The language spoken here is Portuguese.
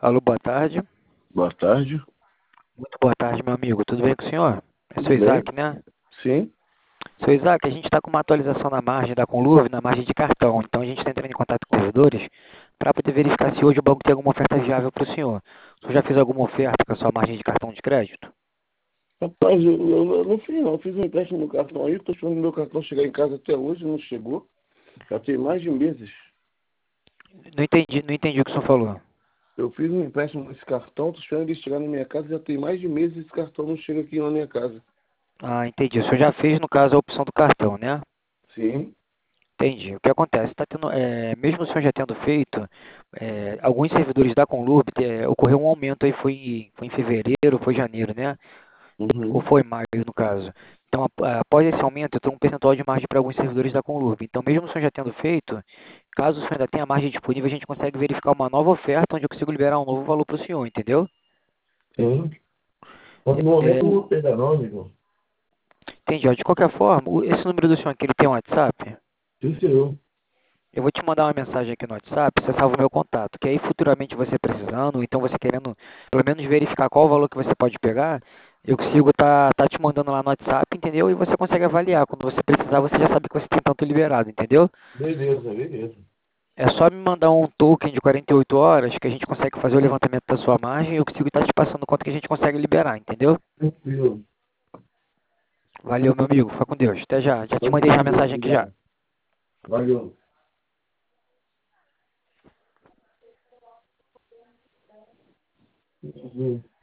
Alô, boa tarde. Boa tarde. Muito boa tarde, meu amigo. Tudo bem com o senhor? É Tudo seu bem? Isaac, né? Sim. Seu Isaac, a gente está com uma atualização na margem da Conluve, na margem de cartão. Então a gente está entrando em contato com os devedores para poder verificar se hoje o banco tem alguma oferta viável para o senhor. O senhor já fez alguma oferta com a sua margem de cartão de crédito? Rapaz, eu não fiz não. Eu fiz um empréstimo no cartão aí, estou esperando meu cartão chegar em casa até hoje, não chegou. Já tem mais de meses. Não entendi o que o senhor falou. Eu fiz um empréstimo nesse cartão, estou esperando ele chegar na minha casa, já tem mais de meses esse cartão não chega aqui na minha casa. Ah, entendi. O senhor já fez, no caso, a opção do cartão, né? Sim. Entendi. O que acontece? Tá tendo, mesmo o senhor já tendo feito, alguns servidores da Conlurb, ocorreu um aumento aí, foi em fevereiro, foi janeiro, né? Ou Uhum. foi maio, no caso. Então, após esse aumento, eu tenho um percentual de margem para alguns servidores da Conlurb. Então, mesmo o senhor já tendo feito, caso o senhor ainda tenha margem disponível, a gente consegue verificar uma nova oferta onde eu consigo liberar um novo valor para o senhor, entendeu? Sim. Mas no momento eu não vou pegar não, amigo. Entendi. Ó, de qualquer forma, esse número do senhor aqui, ele tem um WhatsApp? Sim, senhor. Eu vou te mandar uma mensagem aqui no WhatsApp, você salva o meu contato, que aí futuramente você precisando, ou então você querendo pelo menos verificar qual o valor que você pode pegar, eu consigo tá te mandando lá no WhatsApp, entendeu? E você consegue avaliar. Quando você precisar, você já sabe que você tem tanto liberado, entendeu? Beleza, beleza. É só me mandar um token de 48 horas que a gente consegue fazer o levantamento da sua margem e eu consigo estar te passando quanto que a gente consegue liberar, entendeu? Tranquilo. Valeu, meu amigo. Fica com Deus. Até já. Já te Pode mandei já a com Deus, mensagem aqui já. obrigado. Valeu. Uhum.